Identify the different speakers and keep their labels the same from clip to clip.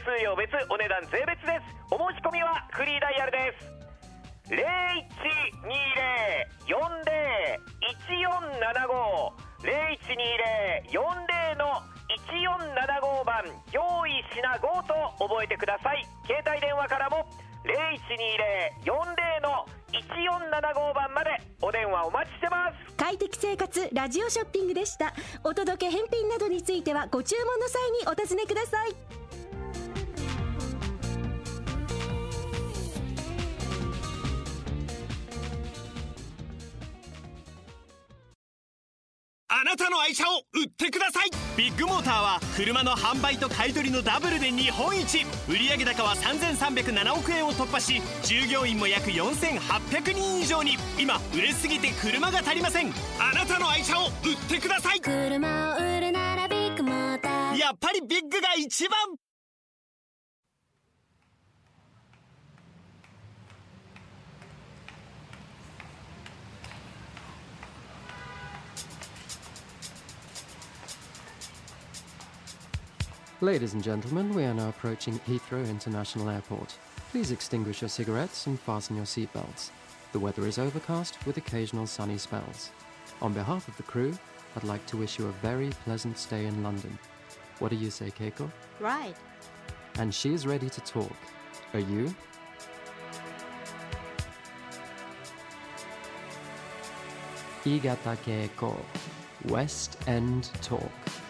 Speaker 1: 数量別、お値段税別です。お申し込みはフリーダイヤルです。0120-40-1475 0120-40-1475番、用意しなごうと覚えてください。携帯電話からも0120-40-1475番までお電話お待ちしてます。
Speaker 2: 快適生活ラジオショッピングでした。お届け返品などについてはご注文の際にお尋ねください。
Speaker 3: あなたの愛車を売ってください。ビッグモーターは車の販売と買い取りのダブルで日本一。売上高は3307億円を突破し、従業員も約4800人以上に。今売れすぎて車が足りません。あなたの愛車を売ってください。
Speaker 4: 車を売るならビッグモーター。
Speaker 3: やっぱりビッグが一番。
Speaker 5: Ladies and gentlemen, we are now approaching Heathrow International Airport. Please extinguish your cigarettes and fasten your seatbelts. The weather is overcast with occasional sunny spells. On behalf of the crew, I'd like to wish you a very pleasant stay in London. What do you say, Keiko?
Speaker 6: Right.
Speaker 5: And she is ready to talk. Are you? Igata Keiko, West End Talk.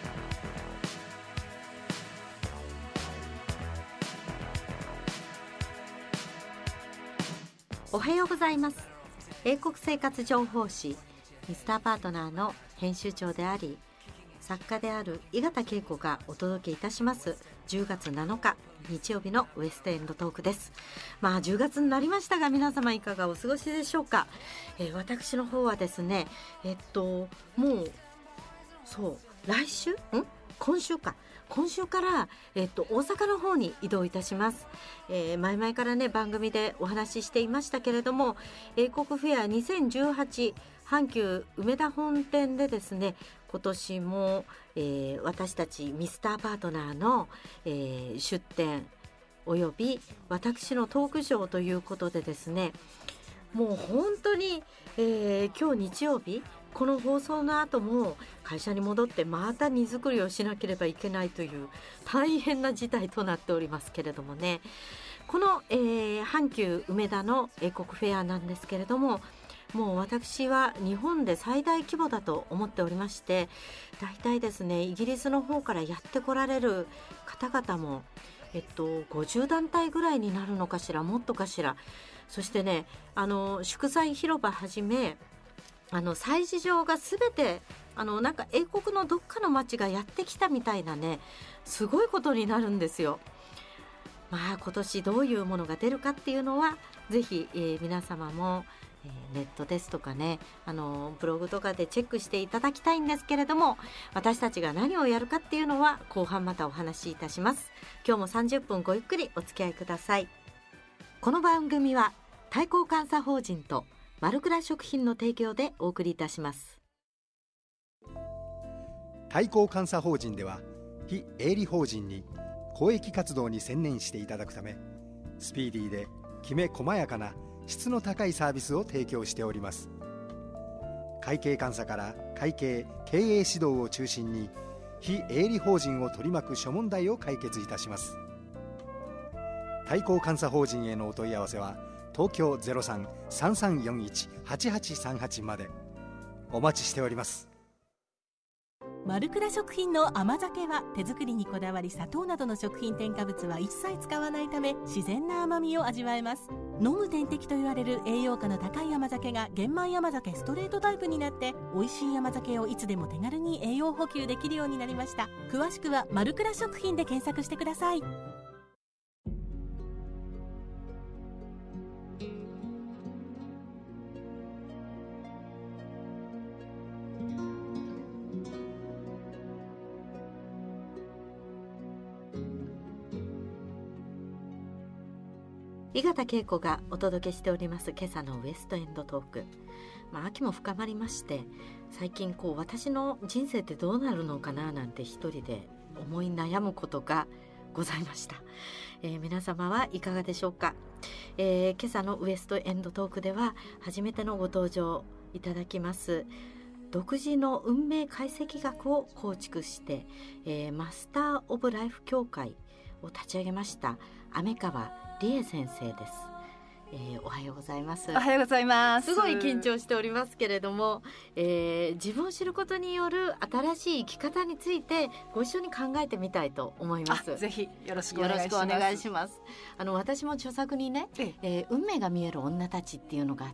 Speaker 6: おはようございます。英国生活情報誌ミスターパートナーの編集長であり作家である井形恵子がお届けいたします10月7日日曜日のウエストエンドトークです。10月になりましたが皆様いかがお過ごしでしょうか。私の方はですねもう来週今週から、大阪の方に移動いたします。前々からね番組でお話ししていましたけれども、英国フェア2018阪急梅田本店でですね今年も、私たちミスターパートナーの、出展および私のトークショーということでですね、もう本当に、今日日曜日この放送の後も会社に戻ってまた荷造りをしなければいけないという大変な事態となっておりますけれどもね、この、阪急梅田の英国フェアなんですけれども、もう私は日本で最大規模だと思っておりまして、だいたいですねイギリスの方からやってこられる方々も50団体ぐらいになるのかしら、もっとかしら。そしてね祝祭広場はじめ催事場がすべてなんか英国のどっかの町がやってきたみたいなねすごいことになるんですよ。今年どういうものが出るかっていうのはぜひ、皆様も、ネットですとかねブログとかでチェックしていただきたいんですけれども、私たちが何をやるかっていうのは後半またお話しいたします。今日も30分ごゆっくりお付き合いください。この番組は対抗監査法人とマルクラ食品の提供でお送りいたします。
Speaker 7: 対抗監査法人では非営利法人に公益活動に専念していただくため、スピーディーできめ細やかな質の高いサービスを提供しております。会計監査から会計経営指導を中心に非営利法人を取り巻く諸問題を解決いたします。対抗監査法人へのお問い合わせは東京 03-3341-8838 まで。お待ちしております。
Speaker 8: マルクラ食品の甘酒は手作りにこだわり、砂糖などの食品添加物は一切使わないため自然な甘みを味わえます。飲む点滴と言われる栄養価の高い甘酒が玄米甘酒ストレートタイプになって、美味しい甘酒をいつでも手軽に栄養補給できるようになりました。詳しくはマルクラ食品で検索してください。
Speaker 6: 井形恵子がお届けしております今朝のウエストエンドトーク。秋も深まりまして、最近私の人生ってどうなるのかななんて一人で思い悩むことがございました。皆様はいかがでしょうか。今朝のウエストエンドトークでは初めてのご登場いただきます独自の運命解析学を構築して、マスターオブライフ協会を立ち上げました鮫川理恵先生です。おはようございます。
Speaker 9: おはようございます。
Speaker 6: すごい緊張しておりますけれども、自分を知ることによる新しい生き方についてご一緒に考えてみたいと思います。
Speaker 9: ぜひよろしくお願いします。
Speaker 6: よろしくお願いします。私も著作にね、運命が見える女たちっていうのがあって、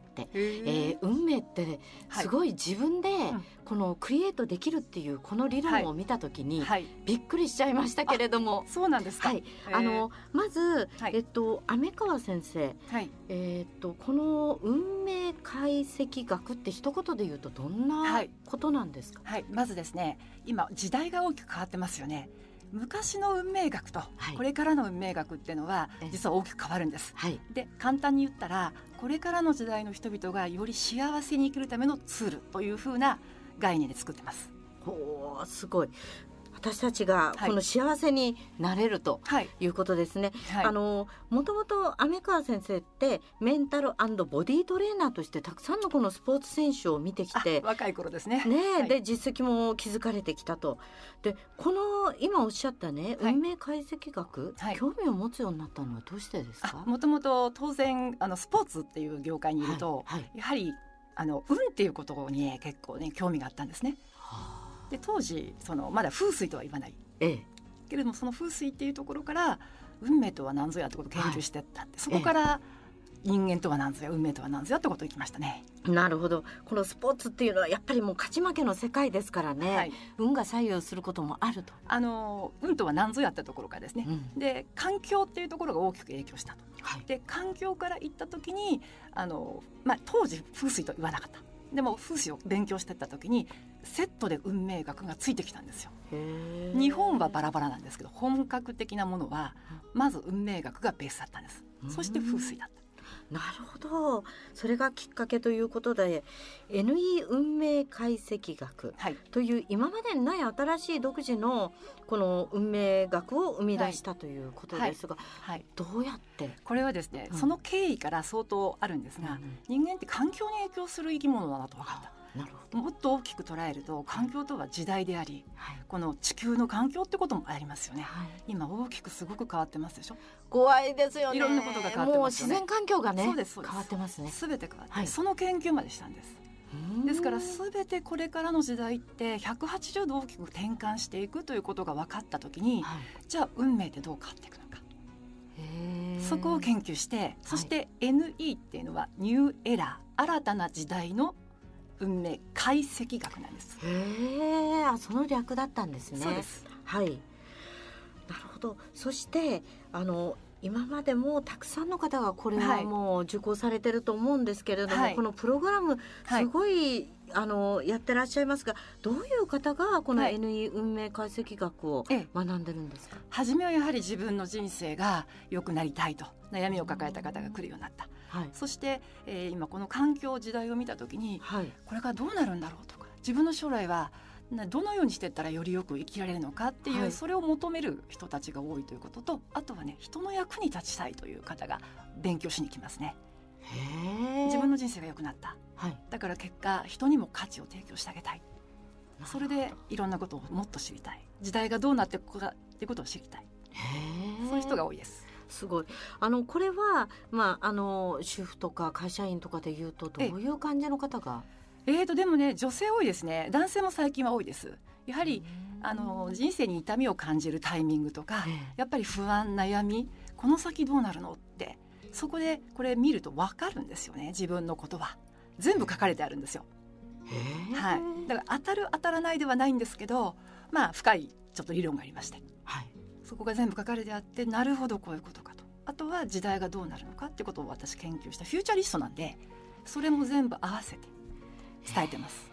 Speaker 6: 運命ってすごい自分でこのクリエイトできるっていうこの理論を見たときにびっくりしちゃいましたけれども、
Speaker 9: そうなんですか。
Speaker 6: はい、まず、鮫川先生、この運命解析学って一言で言うとどんなことなんですか。
Speaker 9: まずですね、今時代が大きく変わってますよね。昔の運命学とこれからの運命学っていうのは実は大きく変わるんです。で、簡単に言ったらこれからの時代の人々がより幸せに生きるためのツールというふうな概念で作ってます。
Speaker 6: すごい。私たちがこの幸せになれるということですね。もともと鮫川先生ってメンタル&ボディトレーナーとしてたくさんのこのスポーツ選手を見てきて、
Speaker 9: 若い頃ですね。
Speaker 6: で実績も築かれてきたと。でこの今おっしゃったね、運命解析学、興味を持つようになったのはどうしてですか。
Speaker 9: もともと当然スポーツっていう業界にいると、やはり運っていうことに結構ね興味があったんですね。で当時まだ風水とは言わない、けれどもその風水っていうところから運命とは何ぞやってことを研究していったって、そこから人間とは何ぞや運命とは何ぞやってことを言いましたね。
Speaker 6: なるほど。このスポーツっていうのはやっぱりもう勝ち負けの世界ですからね、運が左右することもあると。
Speaker 9: 運とは何ぞやってところからですね、で環境っていうところが大きく影響したと。で環境から言った時に当時風水と言わなかった。でも風水を勉強していった時にセットで運命学がついてきたんですよ。日本はバラバラなんですけど、本格的なものはまず運命学がベースだったんです。そして風水だった。
Speaker 6: なるほど。それがきっかけということで NE 運命解析学という今までにない新しい独自のこの運命学を生み出したということですが、どうやって。
Speaker 9: これはですね、その経緯から相当あるんですが、人間って環境に影響する生き物だなと分かった。もっと大きく捉えると環境とは時代であり、この地球の環境ってこともありますよね。今大きくすごく変わってますでしょ。
Speaker 6: 怖いですよね。
Speaker 9: いろんなことが変わってますよね。
Speaker 6: もう自然環境がね
Speaker 9: そうです
Speaker 6: 変わってますね。
Speaker 9: 全て変わって、その研究までしたんです。ですから全てこれからの時代って180度大きく転換していくということが分かった時に、じゃあ運命ってどう変わっていくのか、そこを研究して、そして NE っていうのはニューエラー、新たな時代の運命解析学なんです。
Speaker 6: その略だったんですね。
Speaker 9: そうです。
Speaker 6: なるほど。そして今までもたくさんの方がこれはもう受講されてると思うんですけれども、このプログラムすごい、やってらっしゃいますが、どういう方がこの NE 運命解析学を学んでるんですか。
Speaker 9: 初めはやはり自分の人生が良くなりたいと悩みを抱えた方が来るようになった。そして、今この環境時代を見た時に、これからどうなるんだろうとか、自分の将来はどのようにしていったらよりよく生きられるのかっていう、それを求める人たちが多いということと、あとはね、人の役に立ちたいという方が勉強しに来ますね。自分の人生が良くなった、だから結果人にも価値を提供してあげたい。それでいろんなことをもっと知りたい、時代がどうなっていくかっていうことを知りたい、そういう人が多いです。
Speaker 6: すごい。これは、主婦とか会社員とかでいうとどういう感じの方が。
Speaker 9: でもね、女性多いですね。男性も最近は多いです。やはり人生に痛みを感じるタイミングとか、やっぱり不安、悩み、この先どうなるのって、そこでこれ見ると分かるんですよね。自分のことは全部書かれてあるんですよ。だから当たる当たらないではないんですけど、深いちょっと理論がありまして、そこが全部書かれてあって、なるほどこういうことかと。あとは時代がどうなるのかってことを私研究したフューチャリストなんで、それも全部合わせて伝えてます。
Speaker 6: す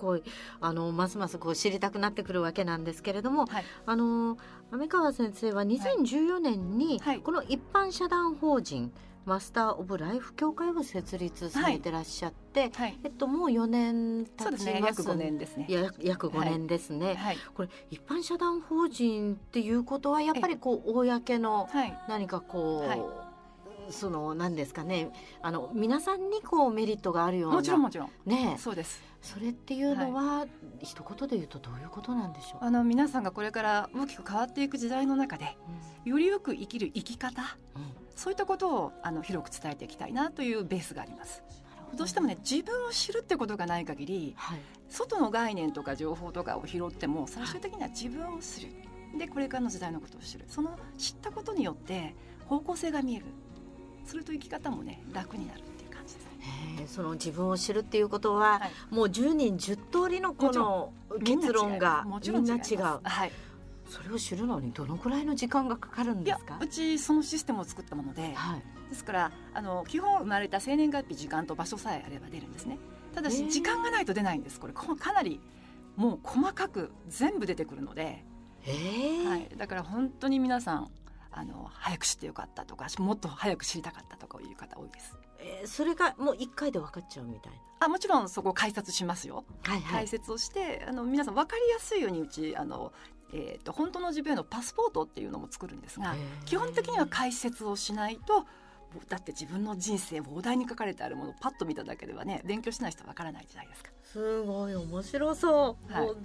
Speaker 6: ごいますますこう知りたくなってくるわけなんですけれども、鮫川先生は2014年にこの一般社団法人マスター・オブ・ライフ協会を設立されてらっしゃって、もう4年経ちます。そうですね、
Speaker 9: 約5年ですね。
Speaker 6: 約5年ですね、これ一般社団法人っていうことはやっぱりこう公の何かこう、その何ですかね、皆さんにこうメリットがあるような、
Speaker 9: もちろんもちろん
Speaker 6: ね、
Speaker 9: そうです。
Speaker 6: それっていうのは、一言で言うとどういうことなんでしょう。
Speaker 9: 皆さんがこれから大きく変わっていく時代の中で、よりよく生きる生き方、そういったことを広く伝えていきたいなというベースがあります。どうしてもね、自分を知るってことがない限り、外の概念とか情報とかを拾っても最終的には自分を知る、でこれからの時代のことを知る、その知ったことによって方向性が見える、すると生き方もね楽になるっていう感じです。
Speaker 6: その自分を知るっていうことは、もう10人10通りのこの結論がみんな違う。それを知るのにどのくらいの時間がかかるんですか？
Speaker 9: うちそのシステムを作ったもので、ですから基本生まれた生年月日、時間と場所さえあれば出るんですね。ただし時間がないと出ないんです。これかなりもう細かく全部出てくるので、だから本当に皆さん早く知ってよかったとか、もっと早く知りたかったとかいう方多いです。
Speaker 6: それがもう1回で分かっちゃうみたいな。
Speaker 9: もちろんそこを解説しますよ、解説をして皆さん分かりやすいように、うち本当の自分へのパスポートっていうのも作るんですが、基本的には解説をしないと、だって自分の人生膨大に書かれてあるものをパッと見ただけではね、勉強しない人は分からないじゃないですか。
Speaker 6: すごい面白そう、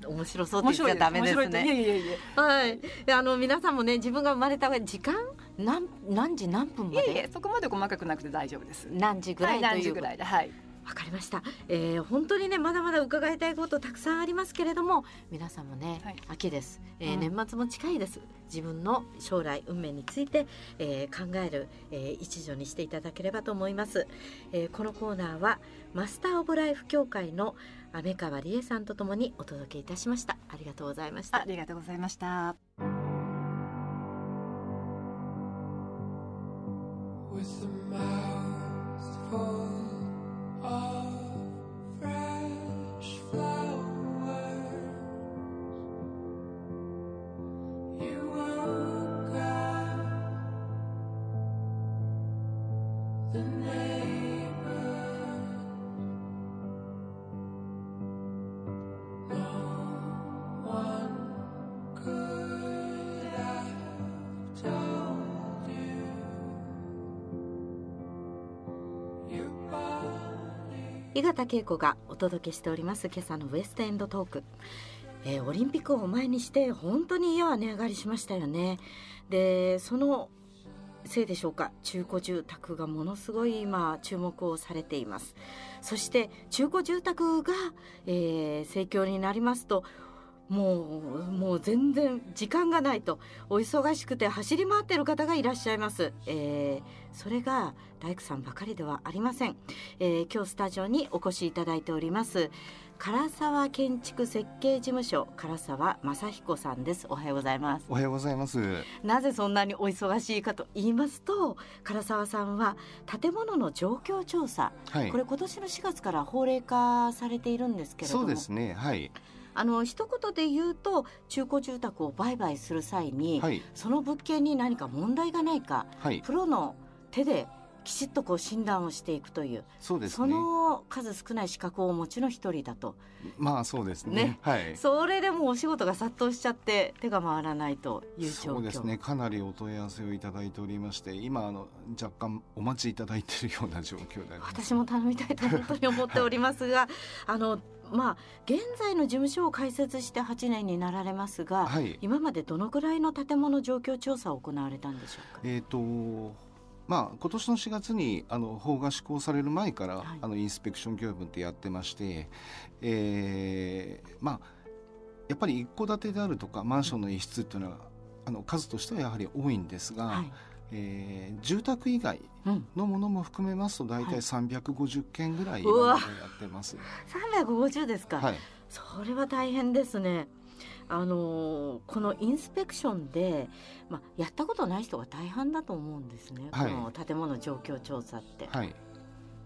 Speaker 6: 面白そうって言っちゃダメですね。皆さんもね、自分が生まれた時間何時何分まで、
Speaker 9: そこまで細かくなくて大丈夫です。
Speaker 6: 何時ぐらいという、
Speaker 9: 何時ぐらいで、
Speaker 6: わかりました。本当にね、まだまだ伺いたいことたくさんありますけれども、皆さんもね、秋です、年末も近いです。自分の将来運命について、考える、一助にしていただければと思います。このコーナーはマスターオブライフ協会の鮫川理恵さんとともにお届けいたしました。ありがとうございました。
Speaker 9: ありがとうございました。
Speaker 6: 井形恵子がお届けしております今朝のウエストエンドトーク。オリンピックを前にして本当に家は値上がりしましたよね。でそのせいでしょうか、中古住宅がものすごい今注目をされています。そして中古住宅が、盛況になりますと、もう全然時間がないと、お忙しくて走り回っている方がいらっしゃいます。それが大工さんばかりではありません。今日スタジオにお越しいただいております唐沢建築設計事務所唐沢正彦さんです。おはようございます。
Speaker 10: おはようございます。
Speaker 6: なぜそんなにお忙しいかと言いますと、唐沢さんは建物の状況調査、これ今年の4月から法令化されているんですけれども。
Speaker 10: そうですね、
Speaker 6: 一言で言うと、中古住宅を売買する際に、その物件に何か問題がないか、プロの手できちっとこう診断をしていくという、
Speaker 10: そうですね、
Speaker 6: その数少ない資格をお持ちの一人だと。
Speaker 10: そうですね、
Speaker 6: それでもお仕事が殺到しちゃって手が回らないという状況。
Speaker 10: そうですね、かなりお問い合わせをいただいておりまして、今若干お待ちいただいているような状況であります。
Speaker 6: 私も頼みたいと本当に思っておりますが現在の事務所を開設して8年になられますが、今までどのくらいの建物状況調査を行われたんでしょうか？
Speaker 10: 今年の4月に法が施行される前から、インスペクション業務ってやってまして、やっぱり一戸建てであるとかマンションの一室っていうのは数としてはやはり多いんですが、住宅以外のものも含めますと大体350件ぐらい今までやってます。
Speaker 6: 350ですか、それは大変ですね。このインスペクションで、やったことない人が大半だと思うんですね、この建物状況調査って。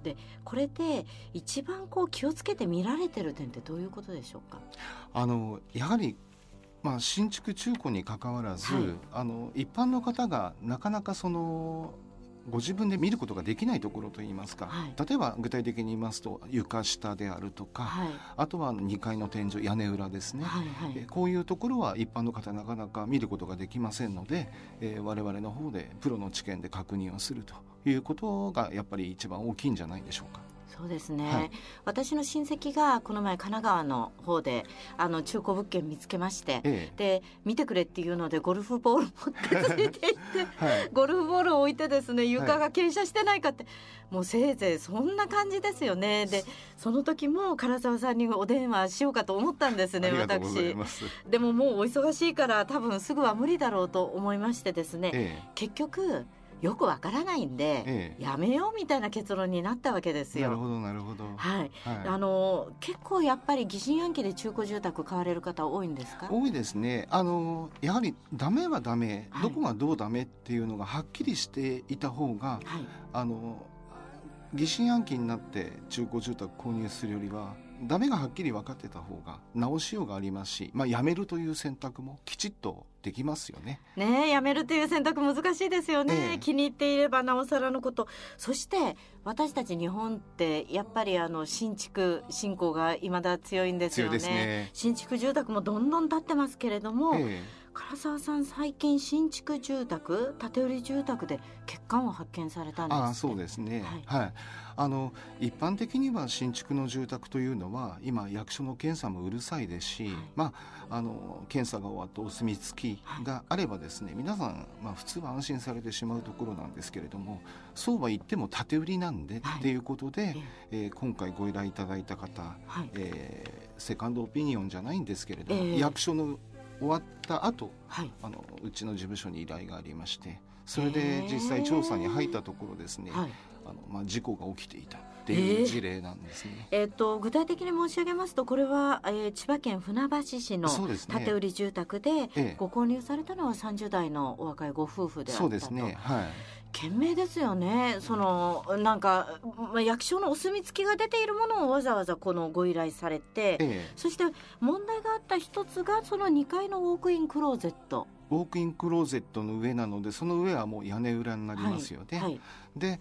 Speaker 6: でこれで一番気をつけて見られてる点ってどういうことでしょうか？
Speaker 10: やはり新築中古にかかわらず、一般の方がなかなかご自分で見ることができないところといいますか、例えば具体的に言いますと床下であるとか、あとは2階の天井屋根裏ですね、こういうところは一般の方なかなか見ることができませんので、我々の方でプロの知見で確認をするということがやっぱり一番大きいんじゃないでしょうか。
Speaker 6: そうですね、私の親戚がこの前神奈川の方で中古物件見つけまして、で見てくれっていうのでゴルフボール持ってついていって、ゴルフボールを置いてですね、床が傾斜してないかって、もうせいぜいそんな感じですよね。でその時も唐沢さんにお電話しようかと思ったんですね。私でももうお忙しいから多分すぐは無理だろうと思いましてですね、結局よくわからないんで、やめようみたいな結論になったわけですよ。
Speaker 10: なるほどなるほど。
Speaker 6: 結構やっぱり疑心暗鬼で中古住宅買われる方多いんですか？
Speaker 10: 多いですね。やはりダメはダメ、どこがどうダメっていうのがはっきりしていた方が、疑心暗鬼になって中古住宅購入するよりはダメがはっきり分かってた方が直しようがありますし、やめるという選択もきちっとできますよね。
Speaker 6: やめるという選択難しいですよね、気に入っていればなおさらのこと。そして私たち日本ってやっぱり新築信仰が未だ強いんですよ
Speaker 10: 強いですね。
Speaker 6: 新築住宅もどんどん建ってますけれども、唐沢さん最近新築住宅、建て売り住宅で欠陥を発見されたんですって。
Speaker 10: そうですね、一般的には新築の住宅というのは今役所の検査もうるさいですし、検査が終わったお墨付きがあればですね、皆さん、普通は安心されてしまうところなんですけれども、そうは言っても建て売りなんでっていうことで、今回ご依頼いただいた方、セカンドオピニオンじゃないんですけれども、役所の終わった後、うちの事務所に依頼がありまして、それで実際調査に入ったところですね、事故が起きていたっていう事例なんですね。
Speaker 6: 具体的に申し上げますと、これは、千葉県船橋市の建て売り住宅で、ご購入されたのは30代のお若いご夫婦であったと。
Speaker 10: そうですね、
Speaker 6: 賢明ですよね。なんか、役所のお墨付きが出ているものをわざわざご依頼されて、そして問題があった一つがその2階のウォークインクローゼット。
Speaker 10: ウォークインクローゼットの上なので、その上はもう屋根裏になりますよね。で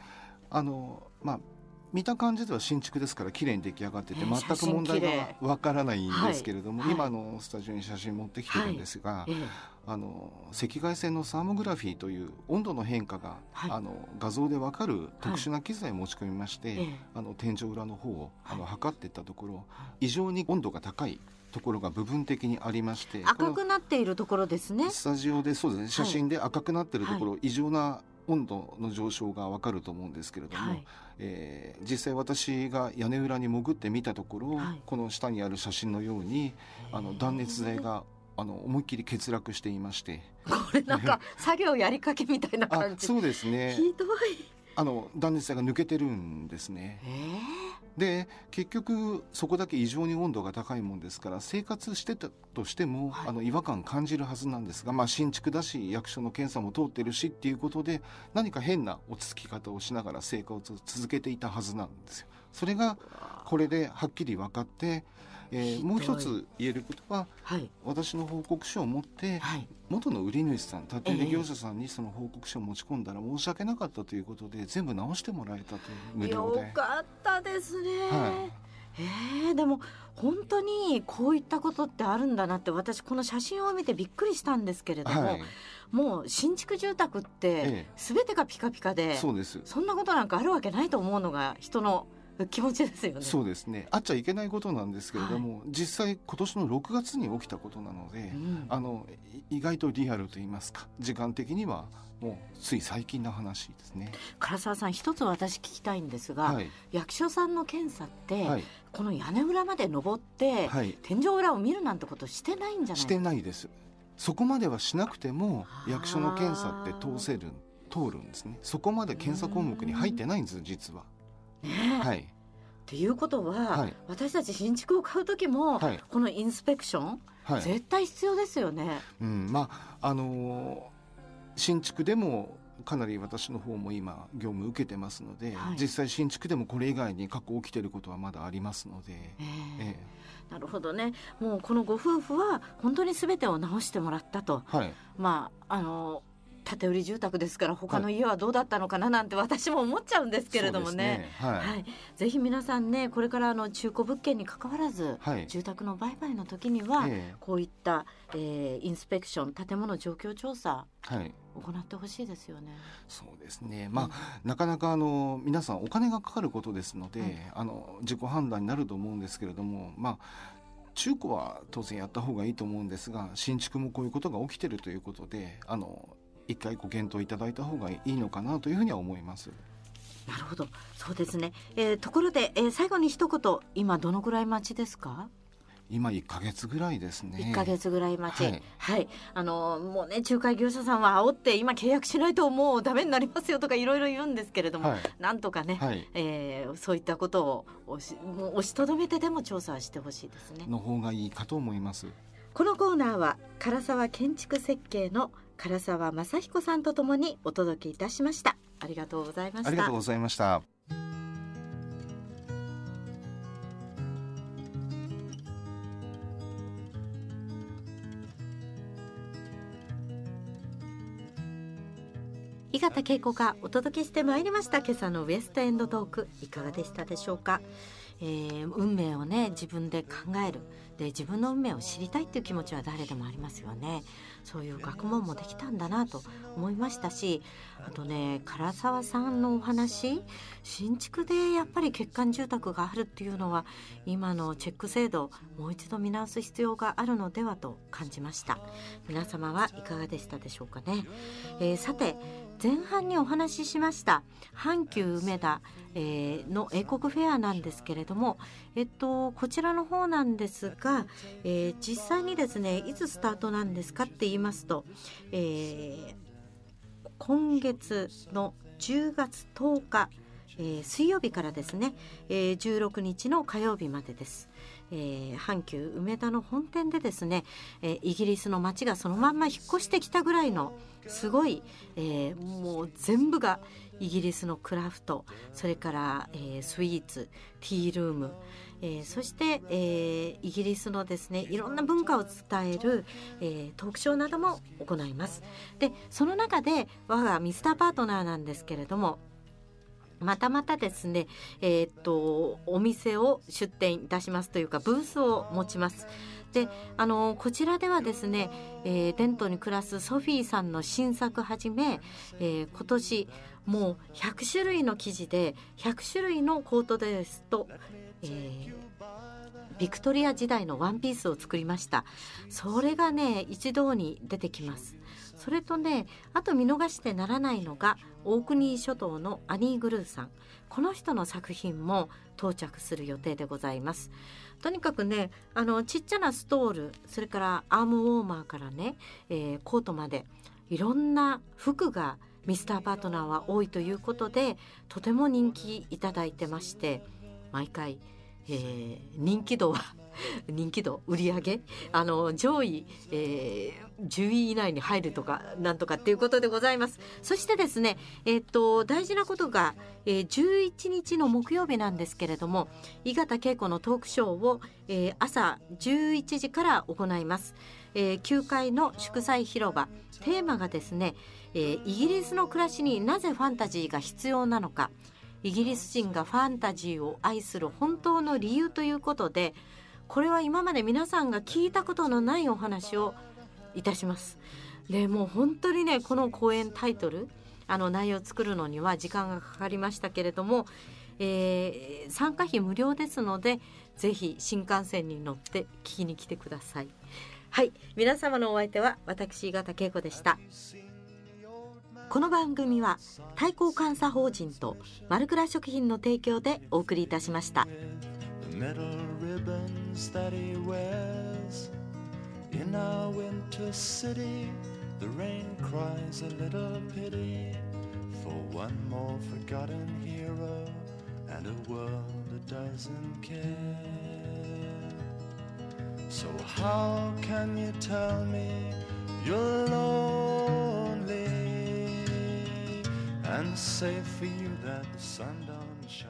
Speaker 10: 見た感じでは新築ですから綺麗に出来上がってて、全く問題がわからないんですけれども、今スタジオに写真持ってきてるんですが、赤外線のサーモグラフィーという温度の変化が、画像でわかる特殊な機材を持ち込みまして、天井裏の方を測っていったところ、異常に温度が高いところが部分的にありまして、
Speaker 6: 赤くなっているところですね。
Speaker 10: スタジオでそうですね、写真で赤くなっているところ、異常な温度の上昇が分かると思うんですけれども、実際私が屋根裏に潜って見たところ、この下にある写真のように断熱材が思いっきり欠落していまして、
Speaker 6: これなんか作業やりかけみたいな感じ。
Speaker 10: そうですね、
Speaker 6: ひどい。
Speaker 10: 断熱材が抜けてるんですね。で結局そこだけ異常に温度が高いもんですから、生活してたとしても、違和感感じるはずなんですが、新築だし役所の検査も通ってるしっていうことで、何か変な落ち着き方をしながら生活を続けていたはずなんですよ。それがこれではっきり分かって、もう一つ言えることは、私の報告書を持って、元の売り主さん、建て売り業者さんにその報告書を持ち込んだら申し訳なかったということで、全部直してもらえたという無料で。
Speaker 6: よかったですね。でも本当にこういったことってあるんだなって、私この写真を見てびっくりしたんですけれども、もう新築住宅って全てがピカピカで、
Speaker 10: そうです。
Speaker 6: そんなことなんかあるわけないと思うのが人の気持ちですよね。
Speaker 10: そうですね、あっちゃいけないことなんですけれども、実際今年の6月に起きたことなので、意外とリアルと言いますか、時間的にはもうつい最近の話ですね。
Speaker 6: 唐沢さん、一つ私聞きたいんですが、役所さんの検査って、この屋根裏まで登って、天井裏を見るなんてことしてないんじゃないですか？
Speaker 10: してないです。そこまではしなくても役所の検査って通るんですね。そこまで検査項目に入ってないんです、実は。
Speaker 6: っていうことは、私たち新築を買う時も、このインスペクション、絶対必要ですよね。
Speaker 10: 新築でもかなり私の方も今業務受けてますので、実際新築でもこれ以外に過去起きていることはまだありますので、
Speaker 6: なるほどね。もうこのご夫婦は本当に全てを直してもらったと、建て売り住宅ですから他の家はどうだったのかななんて私も思っちゃうんですけれどもね、ぜひ皆さんね、これから中古物件に関わらず、住宅の売買の時には、こういった、インスペクション、建物状況調査、行ってほしいですよね。
Speaker 10: そうですね、なかなか皆さんお金がかかることですので、自己判断になると思うんですけれども、中古は当然やった方がいいと思うんですが、新築もこういうことが起きているということで、一回ご検討いただいた方がいいのかなというふうには思います。
Speaker 6: なるほど、そうですね。ところで、最後に一言、今どのぐらい待ちですか？
Speaker 10: 今1ヶ月ぐらいですね。
Speaker 6: 1ヶ月ぐらい待ち、もうね、仲介業者さんは煽って今契約しないともうダメになりますよとかいろいろ言うんですけれども、なんとかね、そういったことをもう押しとどめてでも調査はしてほしいですね。
Speaker 10: の方がいいかと思います。
Speaker 6: このコーナーは唐沢建築設計の唐沢正彦さんとともにお届けいたしました。ありがとうございました。
Speaker 10: ありがとうございました。
Speaker 6: 井形恵子がお届けしてまいりました今朝のウエストエンドトーク、いかがでしたでしょうか。運命をね、自分で考える、で自分の運命を知りたいっていう気持ちは誰でもありますよね。そういう学問もできたんだなと思いましたし、あとね、唐沢さんのお話、新築でやっぱり欠陥住宅があるっていうのは今のチェック制度もう一度見直す必要があるのではと感じました。皆様はいかがでしたでしょうかね。さて、前半にお話ししました阪急梅田、の英国フェアなんですけれども、こちらの方なんですが、実際にですね、いつスタートなんですかって言いますと、今月の10月10日、水曜日からですね、16日の火曜日までです。阪急梅田の本店でですね、イギリスの街がそのまんま引っ越してきたぐらいのすごい、もう全部がイギリスのクラフト、それから、スイーツ、ティールーム、そして、イギリスのですね、いろんな文化を伝える、トークショーなども行います。で、その中で我がミスターパートナーなんですけれども、またまたですね、お店を出店いたしますというか、ブースを持ちます。で、こちらではですね、デントに暮らすソフィーさんの新作はじめ、今年もう100種類の生地で100種類のコートドレスと、ビクトリア時代のワンピースを作りました。それがね、一堂に出てきます。それとね、あと見逃してならないのがオークニー諸島のアニー・グルーさん、この人の作品も到着する予定でございます。とにかくね、ちっちゃなストール、それからアームウォーマーからね、コートまでいろんな服がミスターパートナーは多いということで、とても人気いただいてまして、毎回、人気度売り上げ上位、10位以内に入るとかなんとかっていうことでございます。そしてですね、大事なことが、11日の木曜日なんですけれども、井形恵子のトークショーを、朝11時から行います。9階の祝祭広場、テーマがですね、イギリスの暮らしになぜファンタジーが必要なのか、イギリス人がファンタジーを愛する本当の理由ということで、これは今まで皆さんが聞いたことのないお話をいたします。で、もう本当にね、この講演タイトル、内容を作るのには時間がかかりましたけれども、参加費無料ですので、ぜひ新幹線に乗って聞きに来てください。はい、皆様のお相手は私井形恵子でした。この番組は対抗監査法人とマルクラ食品の提供でお送りいたしました。
Speaker 11: So how can you tell me you're lonely? and say for you that the sun don't shine.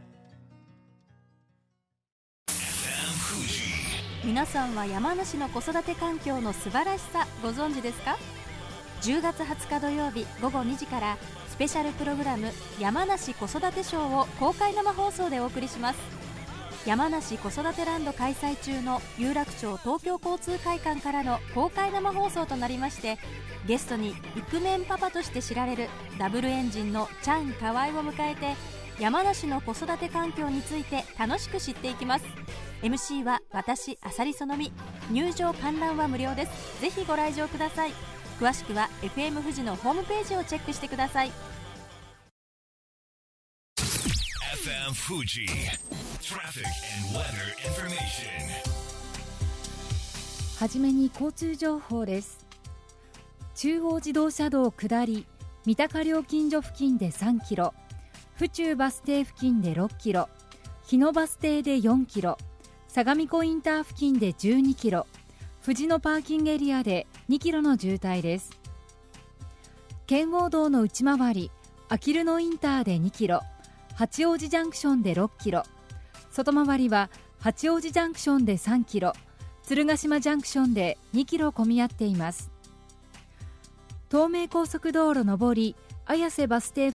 Speaker 12: 皆さんは山梨の子育て環境の素晴らしさご存知ですか？10月20日土曜日午後2時からスペシャルプログラム山梨子育てショーを公開生放送でお送りします。山梨子育てランド開催中の有楽町東京交通会館からの公開生放送となりまして、ゲストにイクメンパパとして知られるダブルエンジンのチャンカワイを迎えて、山梨の子育て環境について楽しく知っていきます。MC は私、浅利園美。入場観覧は無料です。ぜひご来場ください。詳しくは FM 富士のホームページをチェックしてください。
Speaker 13: FM Fuji Traffic and Weather Information。
Speaker 14: はじめに交通情報です。中央自動車道下り三鷹料金所付近で3キロ、府中バス停付近で6キロ、日野バス停で4キロ、相模湖インター付近で12キロ、藤野パーキングエリアで2キロの渋滞です。圏央道の内回りあきる野インターで2キロ、八王子ジャンクションで6キロ、外回りは八王子ジャンクションで3キロ、鶴ヶ島ジャンクションで2キロ混み合っています。東名高速道路上り綾瀬バス停付